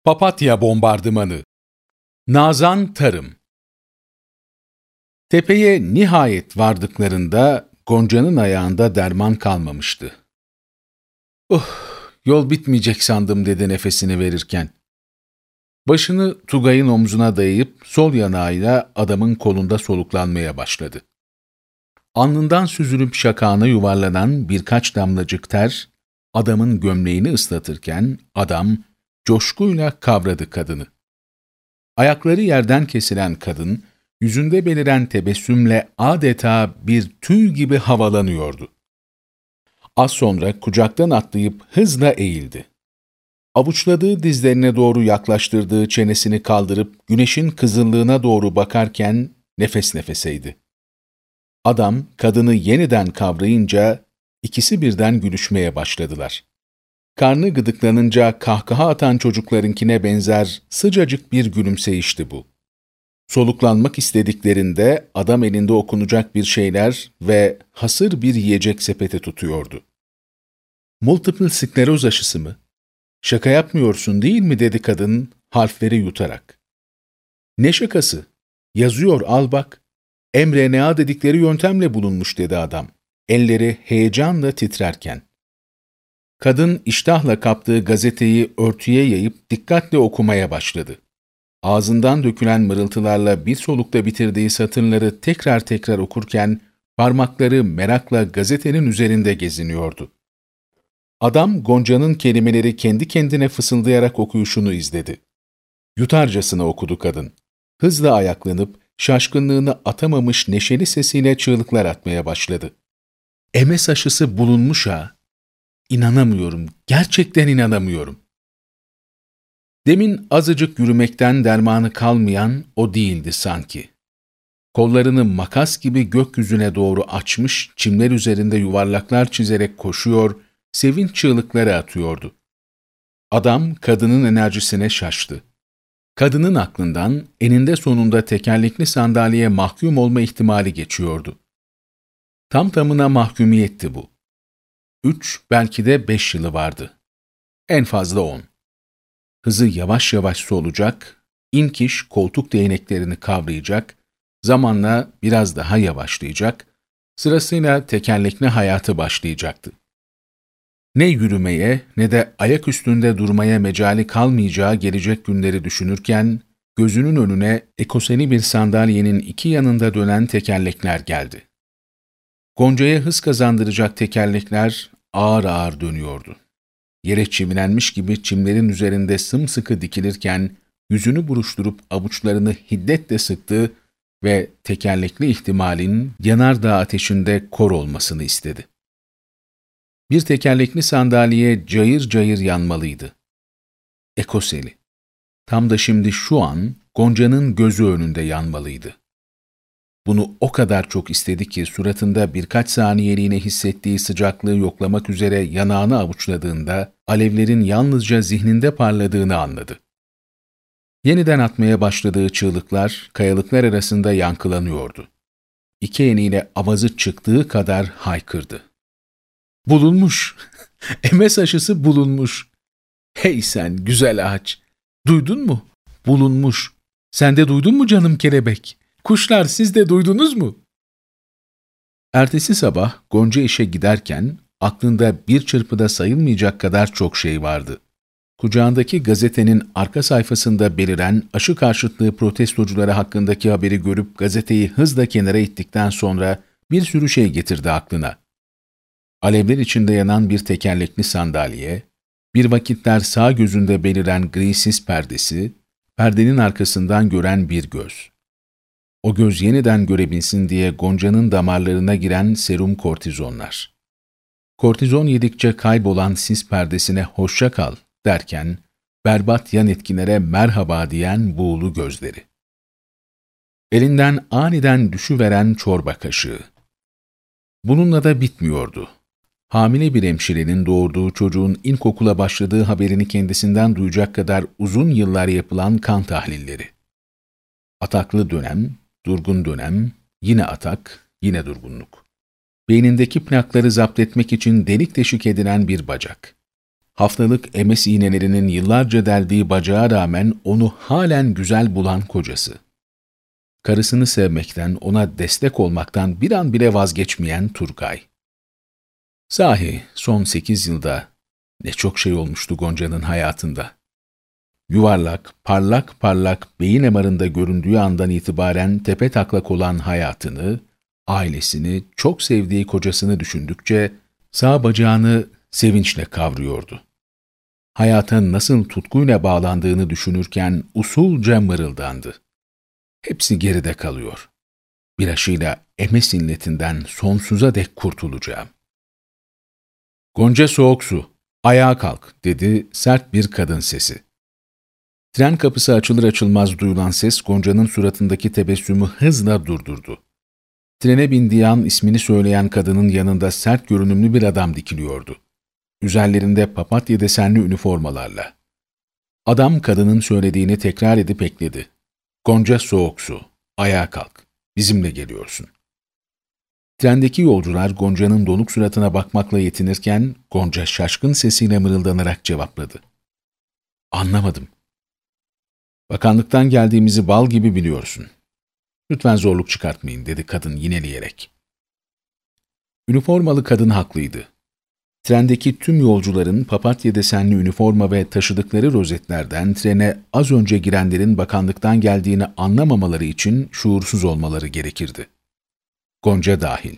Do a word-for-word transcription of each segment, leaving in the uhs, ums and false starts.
Papatya bombardımanı. Nazan Tarım. Tepeye nihayet vardıklarında Gonca'nın ayağında derman kalmamıştı. "Uh, yol bitmeyecek sandım," dedi nefesini verirken. Başını Tugay'ın omzuna dayayıp sol yanağıyla adamın kolunda soluklanmaya başladı. Alnından süzülüp şakağına yuvarlanan birkaç damlacık ter, adamın gömleğini ıslatırken adam coşkuyla kavradı kadını. Ayakları yerden kesilen kadın, yüzünde beliren tebessümle adeta bir tüy gibi havalanıyordu. Az sonra kucaktan atlayıp hızla eğildi. Avuçladığı dizlerine doğru yaklaştırdığı çenesini kaldırıp güneşin kızıllığına doğru bakarken nefes nefeseydi. Adam kadını yeniden kavrayınca ikisi birden gülüşmeye başladılar. Karnı gıdıklanınca kahkaha atan çocuklarınkine benzer sıcacık bir gülümseyişti bu. Soluklanmak istediklerinde adam elinde okunacak bir şeyler ve hasır bir yiyecek sepeti tutuyordu. "Multiple skleroz aşısı mı? Şaka yapmıyorsun değil mi?" dedi kadın harfleri yutarak. "Ne şakası? Yazıyor, al bak. M R N A dedikleri yöntemle bulunmuş," dedi adam, elleri heyecanla titrerken. Kadın iştahla kaptığı gazeteyi örtüye yayıp dikkatle okumaya başladı. Ağzından dökülen mırıltılarla bir solukta bitirdiği satırları tekrar tekrar okurken parmakları merakla gazetenin üzerinde geziniyordu. Adam Gonca'nın kelimeleri kendi kendine fısıldayarak okuyuşunu izledi. Yutarcasına okudu kadın. Hızla ayaklanıp şaşkınlığını atamamış neşeli sesiyle çığlıklar atmaya başladı. "M S aşısı bulunmuş ha! İnanamıyorum, gerçekten inanamıyorum." Demin azıcık yürümekten dermanı kalmayan o değildi sanki. Kollarını makas gibi gökyüzüne doğru açmış, çimler üzerinde yuvarlaklar çizerek koşuyor, sevinç çığlıkları atıyordu. Adam kadının enerjisine şaştı. Kadının aklından eninde sonunda tekerlekli sandalyeye mahkum olma ihtimali geçiyordu. Tam tamına mahkumiyetti bu. Üç, belki de beş yılı vardı. En fazla on. Hızı yavaş yavaş solacak, inkiş koltuk değneklerini kavrayacak, zamanla biraz daha yavaşlayacak, sırasıyla tekerlekli hayatı başlayacaktı. Ne yürümeye ne de ayak üstünde durmaya mecali kalmayacağı gelecek günleri düşünürken, gözünün önüne ekoseli bir sandalyenin iki yanında dönen tekerlekler geldi. Gonca'ya hız kazandıracak tekerlekler ağır ağır dönüyordu. Yere çivilenmiş gibi çimlerin üzerinde sımsıkı dikilirken, yüzünü buruşturup avuçlarını hiddetle sıktı ve tekerlekli ihtimalin yanardağ ateşinde kor olmasını istedi. Bir tekerlekli sandalye cayır cayır yanmalıydı. Ekoseli. Tam da şimdi şu an Gonca'nın gözü önünde yanmalıydı. Bunu o kadar çok istedi ki suratında birkaç saniyeliğine hissettiği sıcaklığı yoklamak üzere yanağını avuçladığında alevlerin yalnızca zihninde parladığını anladı. Yeniden atmaya başladığı çığlıklar kayalıklar arasında yankılanıyordu. İki eliyle avazı çıktığı kadar haykırdı. "Bulunmuş! M S aşısı bulunmuş! Hey sen güzel ağaç! Duydun mu? Bulunmuş! Sen de duydun mu canım kelebek? Kuşlar, siz de duydunuz mu?" Ertesi sabah Gonca işe giderken aklında bir çırpıda sayılmayacak kadar çok şey vardı. Kucağındaki gazetenin arka sayfasında beliren aşı karşıtlığı protestocuları hakkındaki haberi görüp gazeteyi hızla kenara ittikten sonra bir sürü şey getirdi aklına. Alevler içinde yanan bir tekerlekli sandalye, bir vakitler sağ gözünde beliren gri sis perdesi, perdenin arkasından gören bir göz. O göz yeniden görebilsin diye Gonca'nın damarlarına giren serum kortizonlar. Kortizon yedikçe kaybolan sis perdesine hoşça kal derken, berbat yan etkilere merhaba diyen buğulu gözleri. Elinden aniden düşüveren çorba kaşığı. Bununla da bitmiyordu. Hamile bir hemşirenin doğurduğu çocuğun ilkokula başladığı haberini kendisinden duyacak kadar uzun yıllar yapılan kan tahlilleri. Ataklı dönem, durgun dönem, yine atak, yine durgunluk. Beynindeki plakları zapt etmek için delik deşik edilen bir bacak. haftalık M S iğnelerinin yıllarca deldiği bacağa rağmen onu halen güzel bulan kocası. Karısını sevmekten, ona destek olmaktan bir an bile vazgeçmeyen Turgay. Sahi son sekiz yılda ne çok şey olmuştu Gonca'nın hayatında. Yuvarlak, parlak parlak beyin M R'ında göründüğü andan itibaren tepetaklak olan hayatını, ailesini, çok sevdiği kocasını düşündükçe sağ bacağını sevinçle kavruyordu. Hayata nasıl tutkuyla bağlandığını düşünürken usulca mırıldandı. Hepsi geride kalıyor. Bir aşıyla M S illetinden sonsuza dek kurtulacağım. Gonca soğuk su, ayağa kalk dedi sert bir kadın sesi. Tren kapısı açılır açılmaz duyulan ses Gonca'nın suratındaki tebessümü hızla durdurdu. Trene bindiği an ismini söyleyen kadının yanında sert görünümlü bir adam dikiliyordu. Üzerlerinde papatya desenli üniformalarla. Adam kadının söylediğini tekrar edip ekledi. Gonca soğuk su, ayağa kalk, bizimle geliyorsun. Trendeki yolcular Gonca'nın donuk suratına bakmakla yetinirken Gonca şaşkın sesiyle mırıldanarak cevapladı. Anlamadım. Bakanlıktan geldiğimizi bal gibi biliyorsun. Lütfen zorluk çıkartmayın dedi kadın yineleyerek. Üniformalı kadın haklıydı. Trendeki tüm yolcuların papatya desenli üniforma ve taşıdıkları rozetlerden trene az önce girenlerin bakanlıktan geldiğini anlamamaları için şuursuz olmaları gerekirdi. Gonca dahil.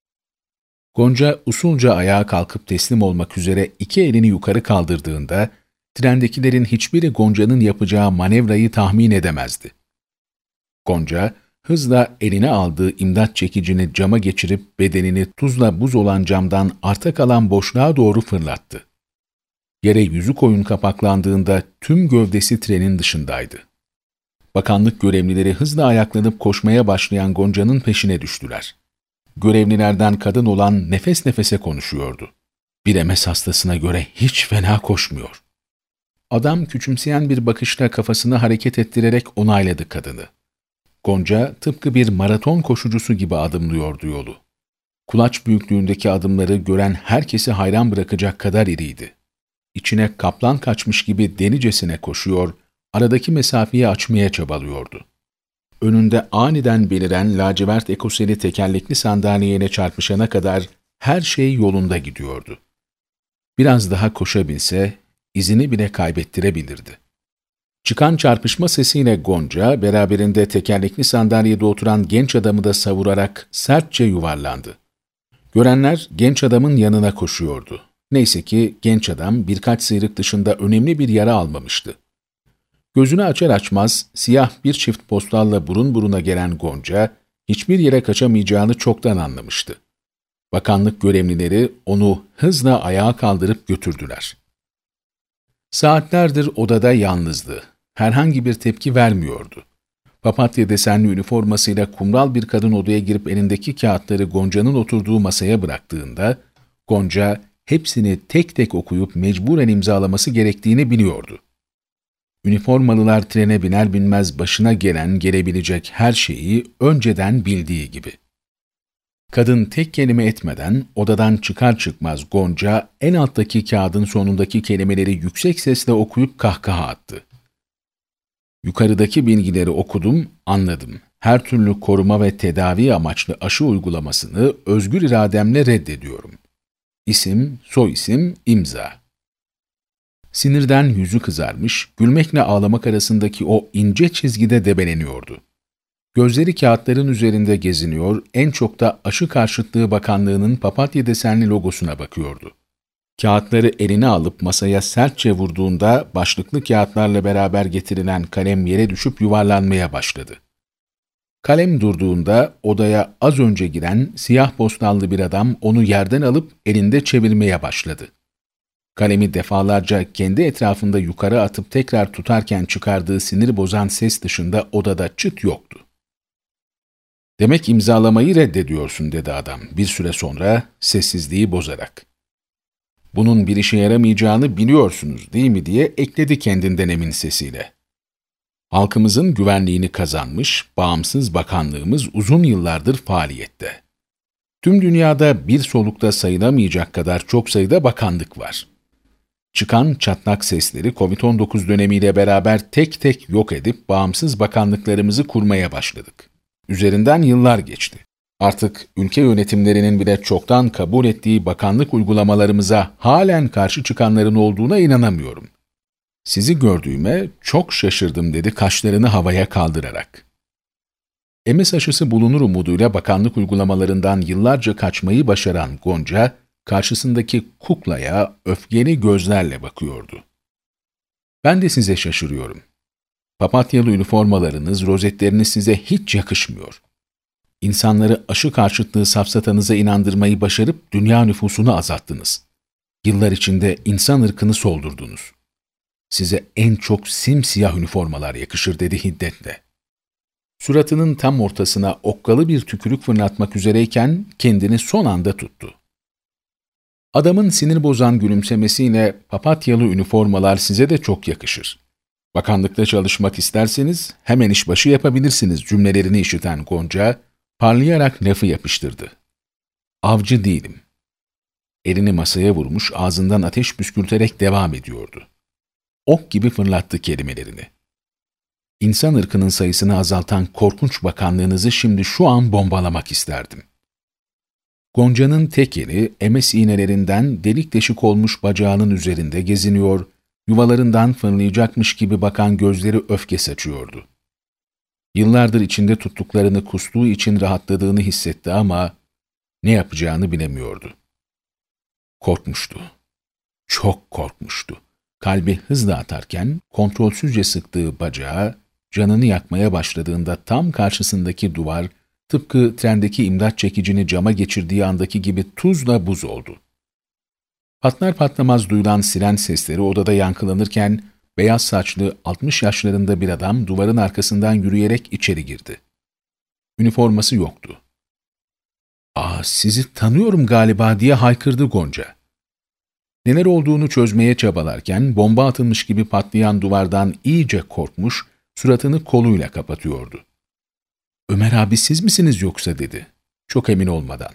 Gonca usulca ayağa kalkıp teslim olmak üzere iki elini yukarı kaldırdığında, trendekilerin hiçbiri Gonca'nın yapacağı manevrayı tahmin edemezdi. Gonca, hızla eline aldığı imdat çekicini cama geçirip bedenini tuzla buz olan camdan arta kalan boşluğa doğru fırlattı. Yere yüzü koyun kapaklandığında tüm gövdesi trenin dışındaydı. Bakanlık görevlileri hızla ayaklanıp koşmaya başlayan Gonca'nın peşine düştüler. Görevlilerden kadın olan nefes nefese konuşuyordu. Bir M S hastasına göre hiç fena koşmuyor. Adam küçümseyen bir bakışla kafasını hareket ettirerek onayladı kadını. Gonca tıpkı bir maraton koşucusu gibi adımlıyordu yolu. Kulaç büyüklüğündeki adımları gören herkesi hayran bırakacak kadar iriydi. İçine kaplan kaçmış gibi delicesine koşuyor, aradaki mesafeyi açmaya çabalıyordu. Önünde aniden beliren lacivert ekoseli tekerlekli sandalyeye çarpışana kadar her şey yolunda gidiyordu. Biraz daha koşabilse izini bile kaybettirebilirdi. Çıkan çarpışma sesiyle Gonca, beraberinde tekerlekli sandalyede oturan genç adamı da savurarak sertçe yuvarlandı. Görenler genç adamın yanına koşuyordu. Neyse ki genç adam birkaç sıyrık dışında önemli bir yara almamıştı. Gözünü açar açmaz siyah bir çift postalla burun buruna gelen Gonca, hiçbir yere kaçamayacağını çoktan anlamıştı. Bakanlık görevlileri onu hızla ayağa kaldırıp götürdüler. Saatlerdir odada yalnızdı. Herhangi bir tepki vermiyordu. Papatya desenli üniformasıyla kumral bir kadın odaya girip elindeki kağıtları Gonca'nın oturduğu masaya bıraktığında, Gonca hepsini tek tek okuyup mecburen imzalaması gerektiğini biliyordu. Üniformalılar trene biner binmez başına gelen, gelebilecek her şeyi önceden bildiği gibi. Kadın tek kelime etmeden odadan çıkar çıkmaz Gonca en alttaki kağıdın sonundaki kelimeleri yüksek sesle okuyup kahkaha attı. Yukarıdaki bilgileri okudum, anladım. Her türlü koruma ve tedavi amaçlı aşı uygulamasını özgür irademle reddediyorum. İsim, soyisim, imza. Sinirden yüzü kızarmış, gülmekle ağlamak arasındaki o ince çizgide debeleniyordu. Gözleri kağıtların üzerinde geziniyor, en çok da Aşı Karşıtlığı Bakanlığı'nın papatya desenli logosuna bakıyordu. Kağıtları eline alıp masaya sertçe vurduğunda başlıklı kağıtlarla beraber getirilen kalem yere düşüp yuvarlanmaya başladı. Kalem durduğunda odaya az önce giren siyah postallı bir adam onu yerden alıp elinde çevirmeye başladı. Kalemi defalarca kendi etrafında yukarı atıp tekrar tutarken çıkardığı sinir bozan ses dışında odada çıt yoktu. "Demek imzalamayı reddediyorsun," dedi adam bir süre sonra sessizliği bozarak. "Bunun bir işe yaramayacağını biliyorsunuz değil mi?" diye ekledi kendinden emin sesiyle. "Halkımızın güvenliğini kazanmış, bağımsız bakanlığımız uzun yıllardır faaliyette. Tüm dünyada bir solukta sayılamayacak kadar çok sayıda bakanlık var. Çıkan çatlak sesleri kovid on dokuz dönemiyle beraber tek tek yok edip bağımsız bakanlıklarımızı kurmaya başladık. Üzerinden yıllar geçti. Artık ülke yönetimlerinin bile çoktan kabul ettiği bakanlık uygulamalarımıza halen karşı çıkanların olduğuna inanamıyorum. Sizi gördüğüme çok şaşırdım dedi kaşlarını havaya kaldırarak. M S aşısı bulunur umuduyla bakanlık uygulamalarından yıllarca kaçmayı başaran Gonca, karşısındaki kuklaya öfkeli gözlerle bakıyordu. Ben de size şaşırıyorum. Papatyalı üniformalarınız, rozetleriniz size hiç yakışmıyor. İnsanları aşı karşıtlığı safsatanıza inandırmayı başarıp dünya nüfusunu azalttınız. Yıllar içinde insan ırkını soldurdunuz. Size en çok simsiyah üniformalar yakışır dedi hiddetle. Suratının tam ortasına okkalı bir tükürük fırlatmak üzereyken kendini son anda tuttu. Adamın sinir bozan gülümsemesiyle papatyalı üniformalar size de çok yakışır. Bakanlıkta çalışmak isterseniz hemen işbaşı yapabilirsiniz cümlelerini işiten Gonca, parlayarak lafı yapıştırdı. Avcı değilim. Elini masaya vurmuş, ağzından ateş püskürterek devam ediyordu. Ok gibi fırlattı kelimelerini. İnsan ırkının sayısını azaltan korkunç bakanlığınızı şimdi şu an bombalamak isterdim. Gonca'nın tek eli M S iğnelerinden delik deşik olmuş bacağının üzerinde geziniyor, yuvalarından fırlayacakmış gibi bakan gözleri öfke saçıyordu. Yıllardır içinde tuttuklarını kustuğu için rahatladığını hissetti ama ne yapacağını bilemiyordu. Korkmuştu. Çok korkmuştu. Kalbi hızla atarken kontrolsüzce sıktığı bacağı canını yakmaya başladığında tam karşısındaki duvar tıpkı trendeki imdat çekicini cama geçirdiği andaki gibi tuzla buz oldu. Patlar patlamaz duyulan siren sesleri odada yankılanırken beyaz saçlı altmış yaşlarında bir adam duvarın arkasından yürüyerek içeri girdi. Üniforması yoktu. ''Aa, sizi tanıyorum galiba'' diye haykırdı Gonca. Neler olduğunu çözmeye çabalarken bomba atılmış gibi patlayan duvardan iyice korkmuş, suratını koluyla kapatıyordu. ''Ömer abi siz misiniz yoksa?'' dedi, çok emin olmadan.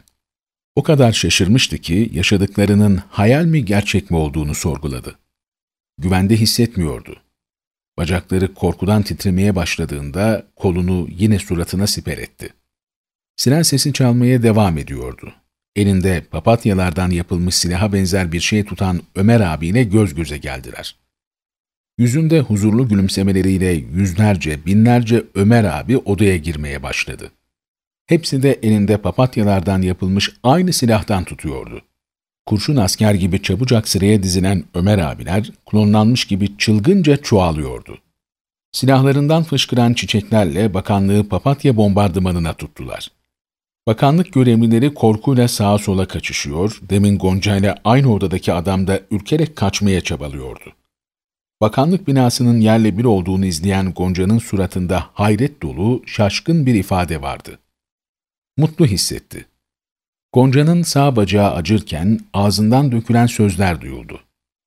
O kadar şaşırmıştı ki yaşadıklarının hayal mi gerçek mi olduğunu sorguladı. Güvende hissetmiyordu. Bacakları korkudan titremeye başladığında kolunu yine suratına siper etti. Siren sesi çalmaya devam ediyordu. Elinde papatyalardan yapılmış silaha benzer bir şey tutan Ömer abiyle göz göze geldiler. Yüzünde huzurlu gülümsemeleriyle yüzlerce, binlerce Ömer abi odaya girmeye başladı. Hepsi de elinde papatyalardan yapılmış aynı silahtan tutuyordu. Kurşun asker gibi çabucak sıraya dizilen Ömer abiler, klonlanmış gibi çılgınca çoğalıyordu. Silahlarından fışkıran çiçeklerle bakanlığı papatya bombardımanına tuttular. Bakanlık görevlileri korkuyla sağa sola kaçışıyor, demin Gonca ile aynı odadaki adam da ürkerek kaçmaya çabalıyordu. Bakanlık binasının yerle bir olduğunu izleyen Gonca'nın suratında hayret dolu, şaşkın bir ifade vardı. Mutlu hissetti. Gonca'nın sağ bacağı acırken ağzından dökülen sözler duyuldu.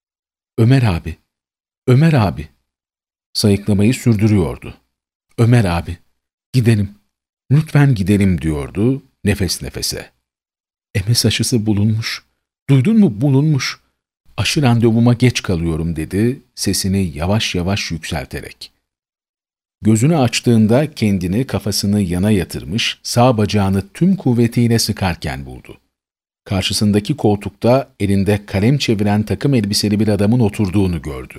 ''Ömer abi, Ömer abi.'' Sayıklamayı sürdürüyordu. ''Ömer abi, gidelim, lütfen gidelim.'' diyordu nefes nefese. ''M S aşısı bulunmuş, duydun mu bulunmuş. Aşı randevuma geç kalıyorum.'' dedi sesini yavaş yavaş yükselterek. Gözünü açtığında kendini kafasını yana yatırmış, sağ bacağını tüm kuvvetiyle sıkarken buldu. Karşısındaki koltukta elinde kalem çeviren takım elbiseli bir adamın oturduğunu gördü.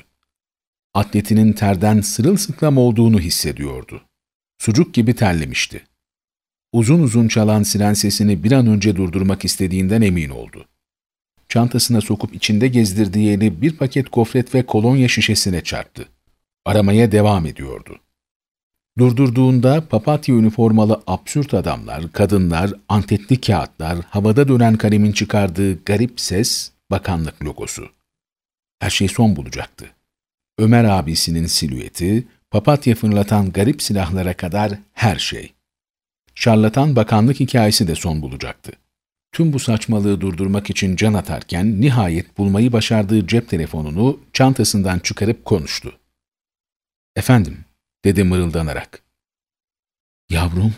Atletinin terden sırılsıklam olduğunu hissediyordu. Sucuk gibi terlemişti. Uzun uzun çalan siren sesini bir an önce durdurmak istediğinden emin oldu. Çantasına sokup içinde gezdirdiği eli bir paket gofret ve kolonya şişesine çarptı. Aramaya devam ediyordu. Durdurduğunda papatya üniformalı absürt adamlar, kadınlar, antetli kağıtlar, havada dönen kalemin çıkardığı garip ses, bakanlık logosu. Her şey son bulacaktı. Ömer abisinin silüeti, papatya fırlatan garip silahlara kadar her şey. Şarlatan bakanlık hikayesi de son bulacaktı. Tüm bu saçmalığı durdurmak için can atarken nihayet bulmayı başardığı cep telefonunu çantasından çıkarıp konuştu. ''Efendim?'' dedi mırıldanarak. ''Yavrum,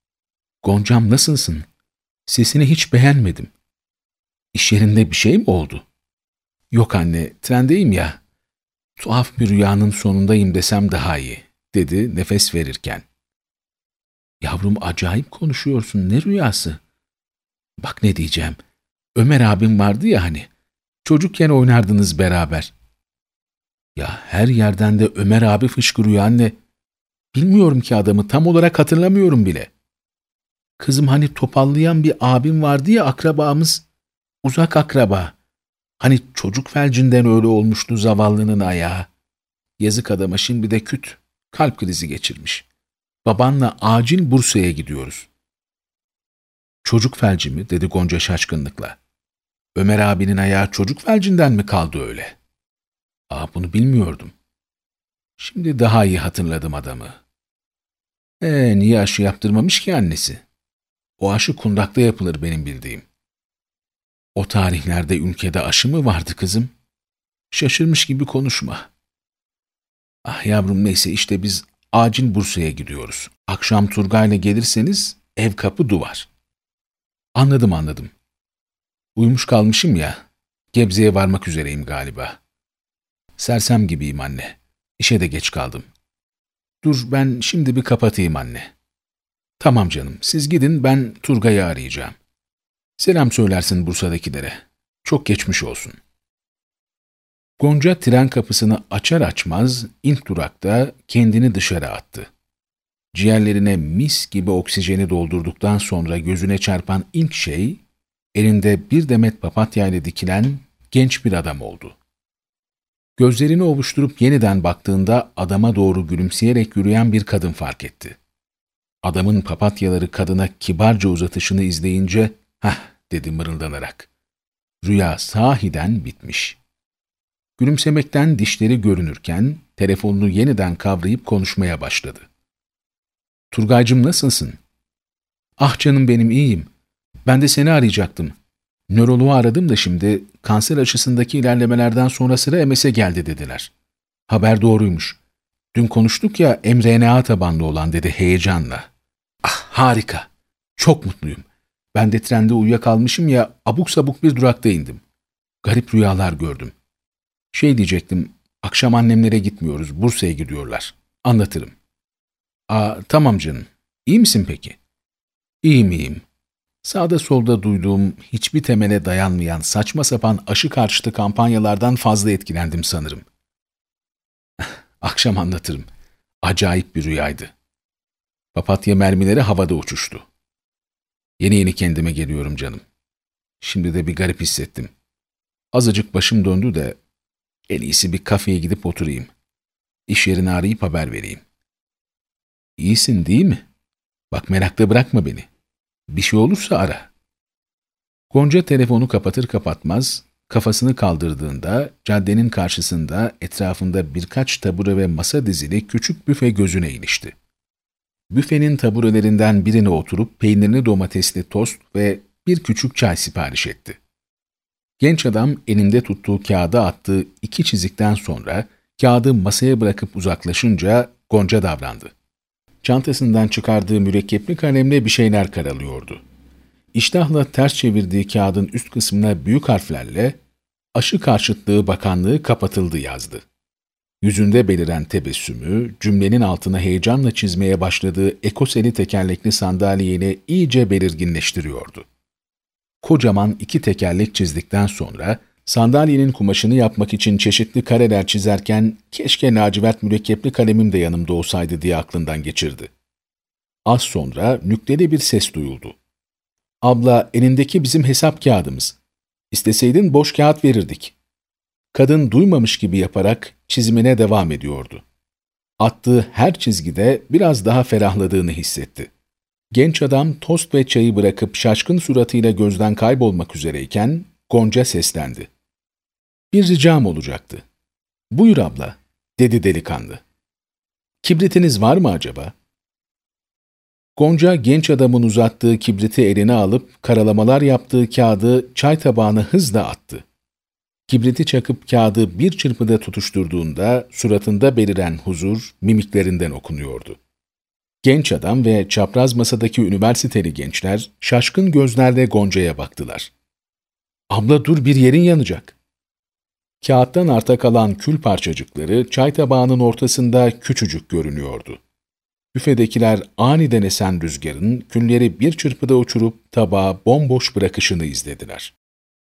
Goncam nasılsın? Sesini hiç beğenmedim. İş yerinde bir şey mi oldu?'' Yok anne, trendeyim ya. Tuhaf bir rüyanın sonundayım desem daha iyi, dedi nefes verirken. Yavrum acayip konuşuyorsun, ne rüyası? Bak ne diyeceğim. Ömer abim vardı ya hani. Çocukken oynardınız beraber. Ya her yerden de Ömer abi fışkırıyor anne. Bilmiyorum ki adamı, tam olarak hatırlamıyorum bile. Kızım hani topallayan bir abim vardı ya, akrabamız. Uzak akraba. Hani çocuk felcinden öyle olmuştu zavallının ayağı. Yazık adama, şimdi de küt. Kalp krizi geçirmiş. Babanla acil Bursa'ya gidiyoruz. Çocuk felci mi? Dedi Gonca şaşkınlıkla. Ömer abinin ayağı çocuk felcinden mi kaldı öyle? Aa, bunu bilmiyordum. Şimdi daha iyi hatırladım adamı. Ee, niye aşı yaptırmamış ki annesi? O aşı kundakta yapılır benim bildiğim. O tarihlerde ülkede aşı mı vardı kızım? Şaşırmış gibi konuşma. Ah yavrum, neyse işte biz acil Bursa'ya gidiyoruz. Akşam Turgay'la gelirseniz ev kapı duvar. Anladım anladım. Uyumuş kalmışım ya. Gebze'ye varmak üzereyim galiba. Sersem gibiyim anne. İşe de geç kaldım. Dur ben şimdi bir kapatayım anne. Tamam canım, siz gidin, ben Turgay'ı arayacağım. Selam söylersin Bursa'dakilere. Çok geçmiş olsun. Gonca tren kapısını açar açmaz ilk durakta kendini dışarı attı. Ciğerlerine mis gibi oksijeni doldurduktan sonra gözüne çarpan ilk şey, elinde bir demet papatya ile dikilen genç bir adam oldu. Gözlerini ovuşturup yeniden baktığında adama doğru gülümseyerek yürüyen bir kadın fark etti. Adamın papatyaları kadına kibarca uzatışını izleyince, "Hah," dedi mırıldanarak. Rüya sahiden bitmiş. Gülümsemekten dişleri görünürken telefonunu yeniden kavrayıp konuşmaya başladı. "Turgaycığım, nasılsın?" "Ah canım benim, iyiyim. Ben de seni arayacaktım. Nöroloğu aradım da şimdi kanser aşısındaki ilerlemelerden sonra sıra M S'e geldi dediler. Haber doğruymuş. Dün konuştuk ya, M R N A tabanlı olan," dedi heyecanla. "Ah harika. Çok mutluyum. Ben de trende uyuyakalmışım ya, abuk sabuk bir durakta indim. Garip rüyalar gördüm. Şey diyecektim, akşam annemlere gitmiyoruz, Bursa'ya gidiyorlar. Anlatırım." "Aa, tamam canım. İyi misin peki?" "İyiyim iyiyim. Sağda solda duyduğum, hiçbir temele dayanmayan saçma sapan aşı karşıtı kampanyalardan fazla etkilendim sanırım." "Akşam anlatırım. Acayip bir rüyaydı." Papatya mermileri havada uçuştu. "Yeni yeni kendime geliyorum canım. Şimdi de bir garip hissettim. Azıcık başım döndü de en iyisi bir kafeye gidip oturayım. İş yerini arayıp haber vereyim." "İyisin değil mi? Bak merakta bırakma beni. Bir şey olursa ara." Gonca telefonu kapatır kapatmaz kafasını kaldırdığında caddenin karşısında etrafında birkaç tabure ve masa dizili küçük büfe gözüne ilişti. Büfenin taburelerinden birine oturup peynirli domatesli tost ve bir küçük çay sipariş etti. Genç adam elinde tuttuğu kağıda attığı iki çizikten sonra kağıdı masaya bırakıp uzaklaşınca Gonca davrandı. Çantasından çıkardığı mürekkepli kalemle bir şeyler karalıyordu. İştahla ters çevirdiği kağıdın üst kısmına büyük harflerle "Aşı karşıtlığı bakanlığı kapatıldı" yazdı. Yüzünde beliren tebessümü, cümlenin altına heyecanla çizmeye başladığı ekoseli tekerlekli sandalyeyle iyice belirginleştiriyordu. Kocaman iki tekerlek çizdikten sonra sandalyenin kumaşını yapmak için çeşitli kareler çizerken keşke lacivert mürekkepli kalemim de yanımda olsaydı diye aklından geçirdi. Az sonra nükteli bir ses duyuldu. "Abla, elindeki bizim hesap kağıdımız. İsteseydin boş kağıt verirdik." Kadın duymamış gibi yaparak çizimine devam ediyordu. Attığı her çizgide biraz daha ferahladığını hissetti. Genç adam tost ve çayı bırakıp şaşkın suratıyla gözden kaybolmak üzereyken Gonca seslendi. "Bir ricam olacaktı." "Buyur abla," dedi delikanlı. "Kibritiniz var mı acaba?" Gonca genç adamın uzattığı kibriti eline alıp karalamalar yaptığı kağıdı çay tabağına hızla attı. Kibriti çakıp kağıdı bir çırpıda tutuşturduğunda suratında beliren huzur mimiklerinden okunuyordu. Genç adam ve çapraz masadaki üniversiteli gençler şaşkın gözlerle Gonca'ya baktılar. "Abla dur, bir yerin yanacak." Kağıttan arta kalan kül parçacıkları çay tabağının ortasında küçücük görünüyordu. Büfedekiler aniden esen rüzgarın külleri bir çırpıda uçurup tabağı bomboş bırakışını izlediler.